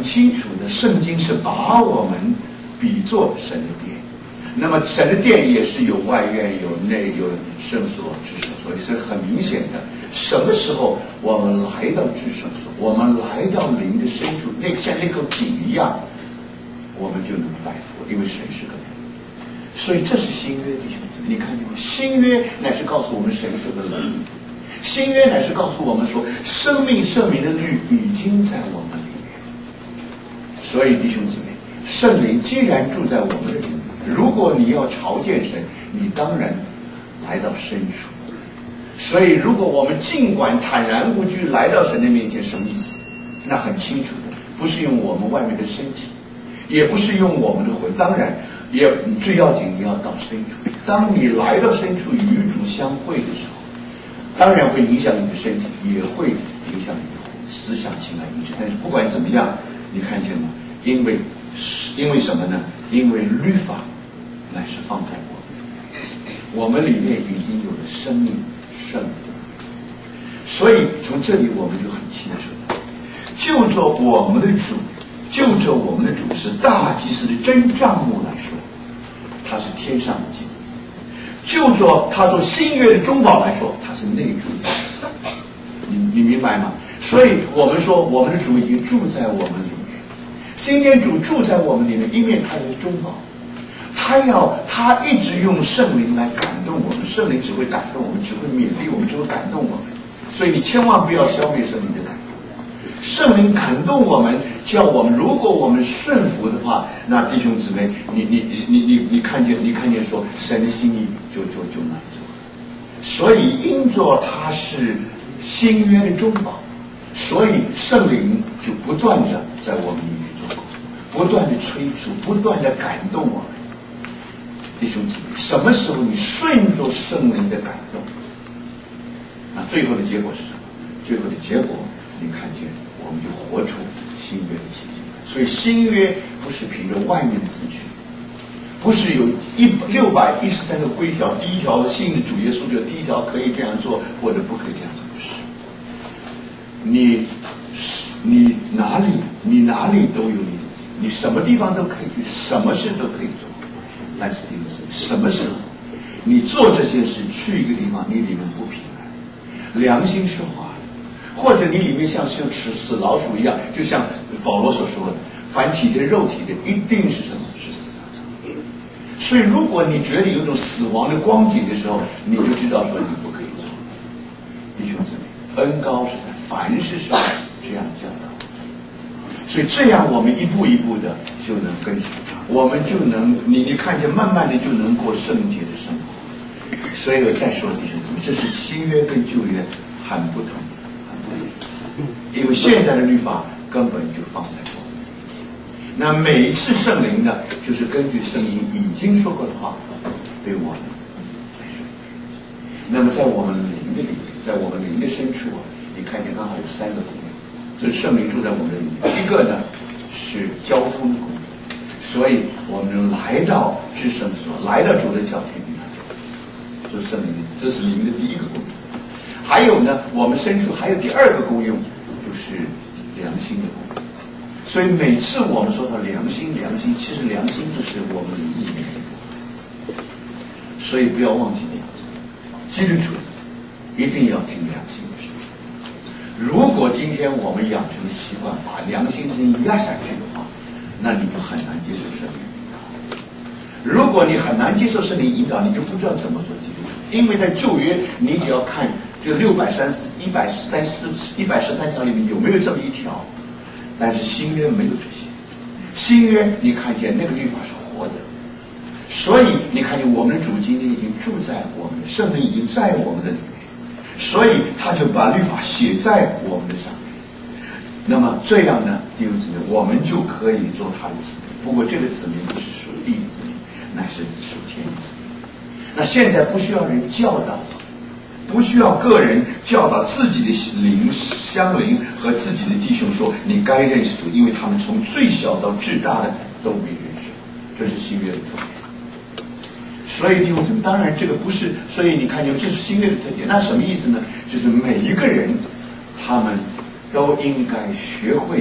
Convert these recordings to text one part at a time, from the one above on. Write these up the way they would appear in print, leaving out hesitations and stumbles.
清楚的，圣经是把我们比作神的殿。那么神的殿也是有外院、有内、有圣所、至圣所，是很明显的。什么时候我们来到至圣所，我们来到灵的深处，像那口井一样，我们就能拜佛，因为神是个灵。所以这是新约，弟兄姊妹，你看见吗？新约乃是告诉我们神是个灵，新约乃是告诉我们说，生命圣灵的律已经在我们里面。所以弟兄姊妹，圣灵既然住在我们的里面，如果你要朝见神，你当然来到深处。所以如果我们尽管坦然无惧来到神的面前，什么意思？那很清楚的，不是用我们外面的身体，也不是用我们的魂，当然也最要紧，你要到深处。当你来到深处与主相会的时候，当然会影响你的身体，也会影响你的魂，思想、情感意志。但是不管怎么样，你看见吗？因为什么呢？因为律法乃是放在我们里面已经有了生命圣灵，所以从这里我们就很清楚了，就着我们的主是大祭司的真帐幕来说，他是天上的祭；就着他做新约的中保来说，他是内住的。你明白吗？所以我们说我们的主已经住在我们里面。今天主住在我们里面，一面他是中保，他一直用圣灵来感动我们，圣灵只会感动我们，只会勉励我们，只会感动我们。所以你千万不要消灭圣灵的感动。圣灵感动我们，叫我们，如果我们顺服的话，那弟兄姊妹，你看见说神的心意就满足了。所以因着他是新约的中保，所以圣灵就不断的在我们里面做工，不断的催促，不断的感动我们。弟兄姊妹，什么时候你顺着圣灵的感动，那最后的结果是什么？最后的结果你看见我们就活出新约的奇迹。所以新约不是凭着外面的字句，不是有613个规条，第一条信的主耶稣就第一条可以这样做或者不可以这样做，不是。你哪里都有你的自由，你什么地方都可以去，什么事都可以做。但是弟兄姊妹，什么时候你做这件事，去一个地方你里面不平安，良心是话，或者你里面像死老鼠一样，就像保罗所说的，凡体贴肉体的一定是什么？是死的。所以如果你觉得有一种死亡的光景的时候，你就知道说你不可以做。弟兄姊妹，恩膏是在凡事上这样教导，所以这样我们一步一步的就能跟随他，我们就能你看见慢慢的就能过圣洁的生活。所以我再说弟兄姊妹，这是新约跟旧约很不同，因为现在的律法根本就放在我们。那每一次圣灵呢，就是根据圣灵已经说过的话对我们来说。那么在我们灵的里面，在我们灵的深处你看见刚好有3个功用，这是圣灵住在我们的里面。一个呢是交通的功用，所以我们能来到至圣所，来到主的脚前与他交通，这是圣灵，这是灵的第一个功用。还有呢，我们深处还有第2个功用，就是良心的功用。所以每次我们说到良心，其实良心就是我们灵里面的。所以不要忘记这样子，基督徒一定要听良心的声音。如果今天我们养成了习惯，把良心的声音压下去的话，那你就很难接受圣灵引导。如果你很难接受圣灵引导，你就不知道怎么做基督徒。因为在旧约，你只要看这113条里面有没有这么一条，但是新约没有这些。新约你看见那个律法是活的，所以你看见我们的主今天已经住在我们，圣灵已经在我们的里面，所以他就把律法写在我们的上面。那么这样呢，弟兄姊妹，我们就可以做他的子民。不过这个子民不是属地的子民，乃是属天的子民。那现在不需要人教导，不需要个人教导自己的乡邻和自己的弟兄说你该认识主，因为他们从最小到至大的都没认识。这是新约的特点。所以弟兄姊妹，当然这个不是，所以你看见这是新约的特点。那什么意思呢？就是每一个人他们都应该学会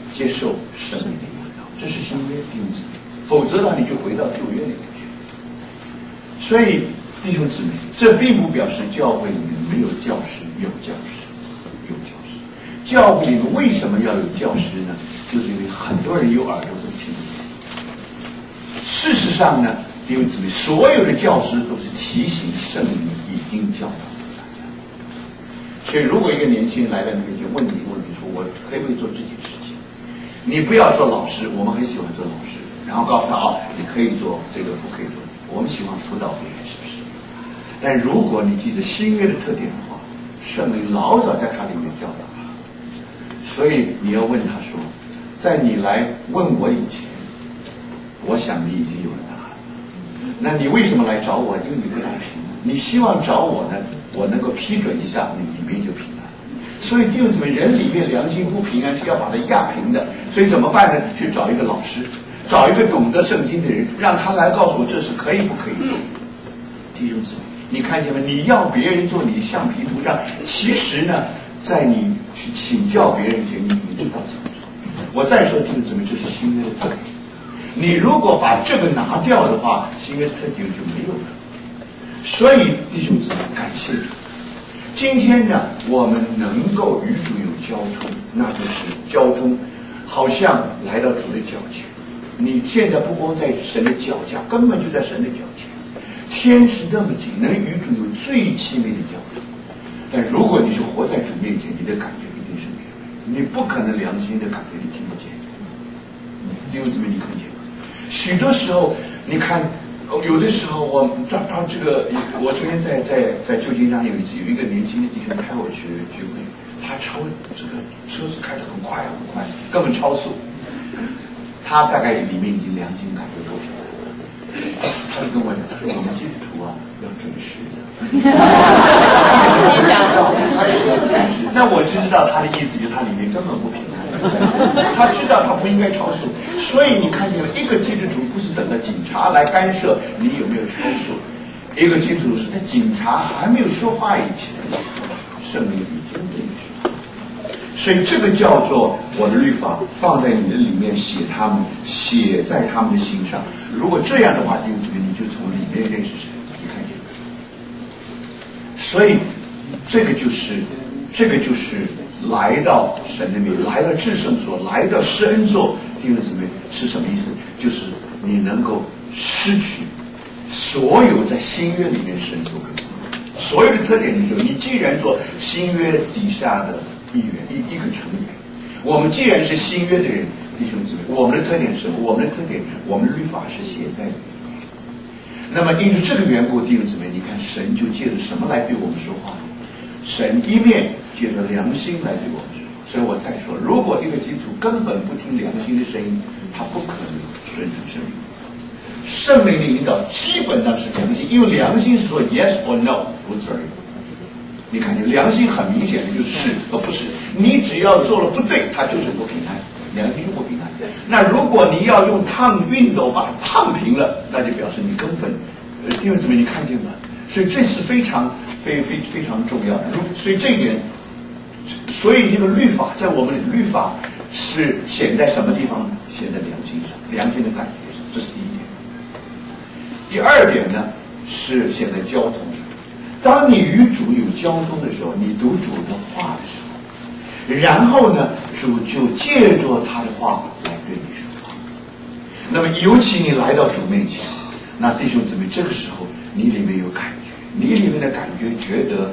接受生命的引导，这是新约弟兄姊妹。否则的话，你就回到旧约里面去。所以弟兄姊妹，这并不表示教会里面没有教师，有教师，有教师。教会里面为什么要有教师呢？就是因为很多人有耳朵都听不见。事实上呢，弟兄姊妹，所有的教师都是提醒圣灵已经教导了大家。所以，如果一个年轻人来到你面前问你一个问题，说我可不可以做这件事情？你不要做老师，我们很喜欢做老师，然后告诉他你可以做这个，不可以做。我们喜欢辅导别人，是不是？但如果你记得新约的特点的话，圣灵老早在它里面教导了。所以你要问他说，在你来问我以前，我想你已经有了答案。那你为什么来找我？因为你不打平，你希望找我呢，我能够批准一下，你里面就平安。所以弟兄姊妹，人里面良心不平安是要把它压平的。所以怎么办呢？去找一个老师，找一个懂得圣经的人，让他来告诉我这是可以不可以做。弟兄姊妹，你看见没？你要别人做你橡皮图章，其实呢，在你去请教别人前，你已经知道怎么做。我再说弟兄姊妹，这是新约的特点。你如果把这个拿掉的话，新约特点就没有了。所以弟兄姊妹，感谢主。今天呢，我们能够与主有交通，那就是交通好像来到主的脚前。你现在不光在神的脚下，根本就在神的脚前。天是那么近，能与主有最亲密的交通。但如果你是活在主面前，你的感觉一定是没有，你不可能良心的感觉你听不见。弟兄姊妹，你看见吗？许多时候，你看，有的时候我到这个，我昨天在旧金山有一次，有一个年轻的弟兄开我去聚会，他这个车子开得很快很快，根本超速。他大概里面已经良心感觉不平了，他就跟我讲，他说我们基督徒要准时的。我不知道他也要准时，那我就知道他的意思，就是他里面根本不平安。他知道他不应该超速，所以你看见了，一个基督徒不是等着警察来干涉你有没有超速，一个基督徒是在警察还没有说话以前，圣灵已经对你说。所以这个叫做我的律法放在你的里面，写在他们的心上。如果这样的话，弟兄姊妹，你就从里面认识神，你看见没？所以这个就是来到神的面，来到至圣所，来到施恩座。弟兄姊妹，是什么意思？就是你能够失去所有在新约里面神所给你所有的特点。你既然做新约底下的一员，一个成员，我们既然是新约的人，弟兄姊妹，我们的特点是，我们的律法是写在里面。那么因着这个缘故，弟兄姊妹，你看神就借着什么来对我们说话？神一面借着良心来对我们说话。所以我再说，如果一个基督徒根本不听良心的声音，他不可能顺从圣灵。圣灵的引导基本上是良心，因为良心是说 yes or no， 不字而已。你看见良心很明显的就是和不是，你只要做了不对，它就是不平安，良心就不平安。那如果你要用熨斗把它烫平了，那就表示你根本弟兄姊妹，你看见吗？所以这是非常重要的。所以这一点，所以那个律法在我们的律法是显在什么地方？显在良心上，良心的感觉上，这是第一点。第二点呢，是显在交通上。当你与主有交通的时候，你读主的话的时候，然后呢，主就借着他的话来对你说话。那么尤其你来到主面前，那弟兄姊妹，这个时候你里面有感觉，你里面的感觉觉得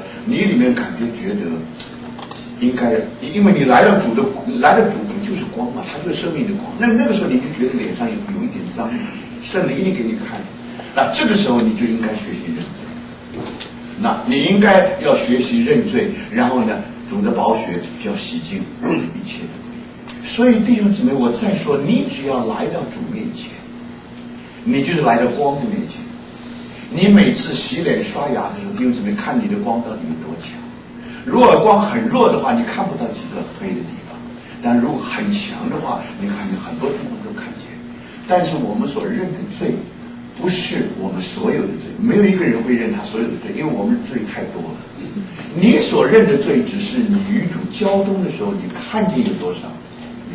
应该，因为你来到主就是光嘛，他就是生命的光。那个时候你就觉得脸上有一点脏，圣灵一定给你看。那这个时候你就应该学习认罪。那你应该要学习认罪，然后呢，主的宝血就要洗净一切的罪。所以弟兄姊妹，我再说，你只要来到主面前，你就是来到光的面前。你每次洗脸刷牙的时候，弟兄姊妹，看你的光到底有多强。如果光很弱的话，你看不到几个黑的地方；但如果很强的话，你看见很多地方都看见。但是我们所认的罪，不是我们所有的罪，没有一个人会认他所有的罪，因为我们罪太多了。你所认的罪，只是你与主交通的时候，你看见有多少，你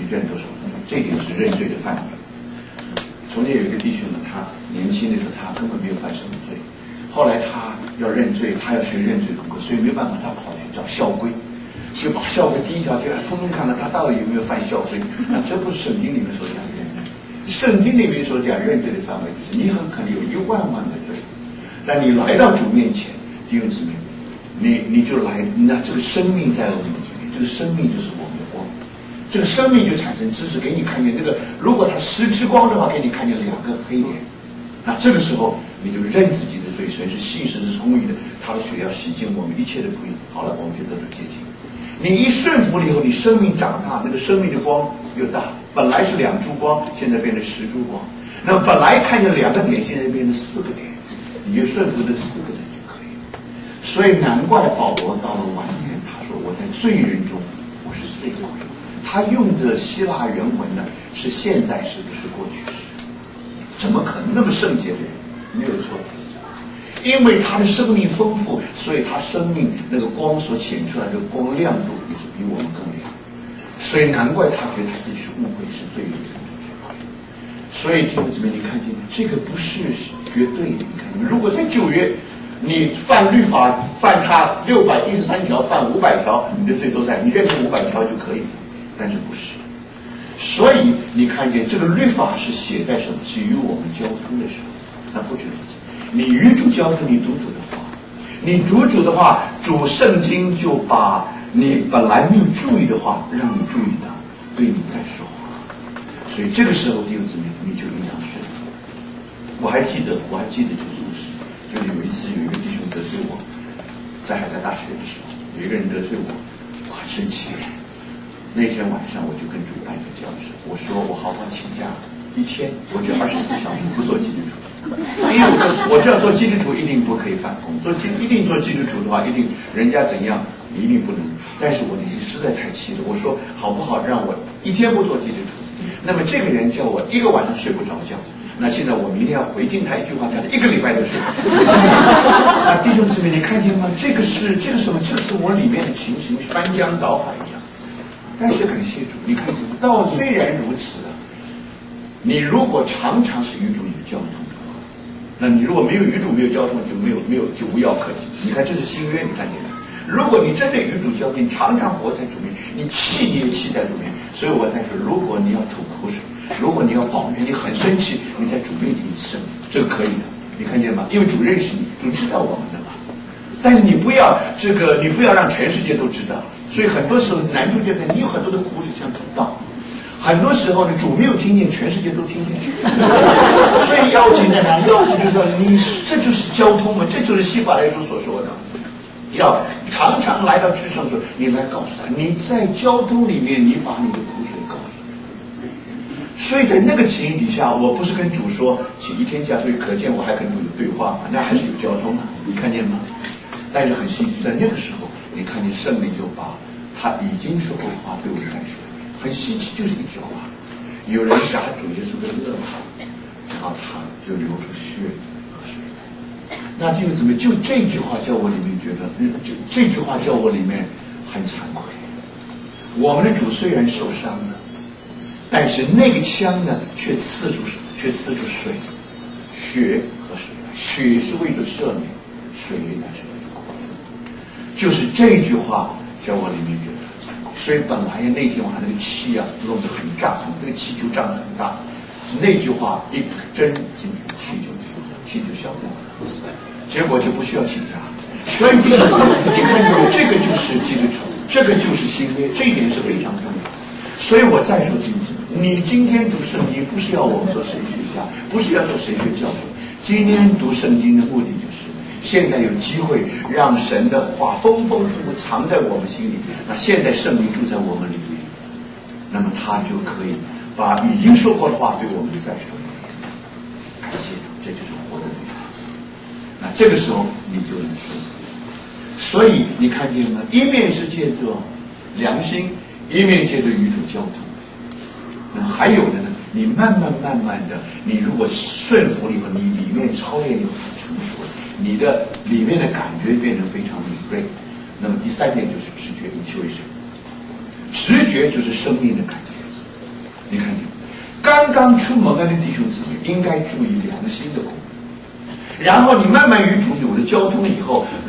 认多少，这一点是认罪的范围。从前有一个弟兄呢，他年轻的时候他根本没有犯什么罪，后来他要认罪，他要学认罪功课，所以没办法，他跑去找校规，就把校规第一条就通通看看他到底有没有犯校规。那这不是圣经里面所讲的认罪，圣经里面所讲认罪的范围就是你很可能有1万万的罪，但你来到主面前，弟兄姊妹，你就来，那这个生命在我们里面，这个生命就是我们的光，这个生命就产生知识，给你看见这个，如果它失之光的话，给你看见2个黑点，那这个时候你就认自己的罪，神是信实是公义的，他的血要洗净我们一切的不义，好了，我们就得到洁净。你一顺服了以后，你生命长大，那个生命的光又大，本来是2柱光，现在变成10柱光，那么本来看见2个点，现在变成4个点，你就顺服这4个点就可以了。所以难怪保罗到了晚年，他说我在罪人中我是罪魁。他用的希腊原文呢是现在时，不是过去时。怎么可能那么圣洁的人？没有错，因为他的生命丰富，所以他生命那个光所显出来的光亮度也是比我们更亮。所以难怪他觉得他自己是误会，是罪人。所以弟兄姊妹，你看见吗？这个不是绝对的。你看，如果在旧约，你犯律法犯他613条，犯500条，你的罪都在，你认同500条就可以了。但是不是，所以你看见这个律法是写在什么？是与我们交通的时候，那不止如此。你与主交通，你读主的话，你读主的话，主圣经就把你本来没有注意的话，让你注意到，对你在说话。所以这个时候弟兄姊妹，你就应当顺服。我还记得这个故事，就是有一次有一个弟兄得罪我，在海在大学的时候，有一个人得罪我，我很生气。那天晚上我就跟主办一个教室，我说我好好请假1天，我只24小时不做基督徒，因为我知道做基督徒一定不可以反攻，一定做基督徒的话，一定人家怎样你一定不能。但是我内心实在太气了，我说好不好让我1天不做基督徒？那么这个人叫我1个晚上睡不着觉，那现在我明天要回敬他一句话，叫他1个礼拜都睡不着。那弟兄姊妹，你看见吗？这个是什么？这个是我里面的情形翻江倒海一样。但是感谢主，你看见吗？道虽然如此啊，你如果常常是与主有交通的话，那你如果没有与主没有交通，就无药可及。你看这是新约，你看见没？如果你真的与主交通，常常活在主面，你气也气在主面。所以我在说，如果你要吐苦水，如果你要抱怨，你很生气，你在主面前生，这个可以的。你看见吗？因为主认识你，主知道我们的嘛。但是你不要让全世界都知道。所以很多时候难处就在你有很多的苦水像主道，很多时候呢主没有听见，全世界都听见。所以要紧在哪里？要紧就是说这就是交通嘛，这就是希伯来书所说的，要常常来到至圣所，你来告诉他，你在交通里面，你把你的苦水告诉主。所以在那个情形底下，我不是跟主说请1天假，所以可见我还跟主有对话嘛，那还是有交通啊，你看见吗？但是很幸运，在那个时候，你看见圣灵就把他已经说过的话对我再说一遍，很稀奇，就是一句话。有人把主耶稣给勒好，然后他就流出血和水。那弟兄姊妹，就这句话叫我里面觉得，这句话叫我里面很惭愧。我们的主虽然受伤了，但是那个枪呢，却刺出水、血和水。血是为了赦免，水乃是为了过滤。就是这句话叫我里面觉得很惭愧。所以本来那天晚上那个气啊弄得很胀，那个气球胀得很大。那句话一针进去，气就消掉了，结果就不需要请假。所以你看到这个就是基督徒，这个就是新约，这一点是非常重要。所以我再说清楚，你今天读圣经不是要我们做神学家，不是要做神学教授。今天读圣经的目的就是现在有机会让神的话丰丰富富藏在我们心里，那现在圣灵住在我们里面，那么他就可以把已经说过的话对我们再说一遍。感谢主，这就是活的律法。那这个时候你就能说。所以你看见吗？一面是借着良心，一面借着与主交通。那还有的呢，你慢慢的，你如果顺服了以后，你里面操练就很成熟了，你的里面的感觉变得非常敏锐。那么第三点就是直觉 intuition， 直觉就是生命的感觉。 你看见刚刚出门的弟兄姊妹应该注意良心的功夫，然后你慢慢与主有了交通以后，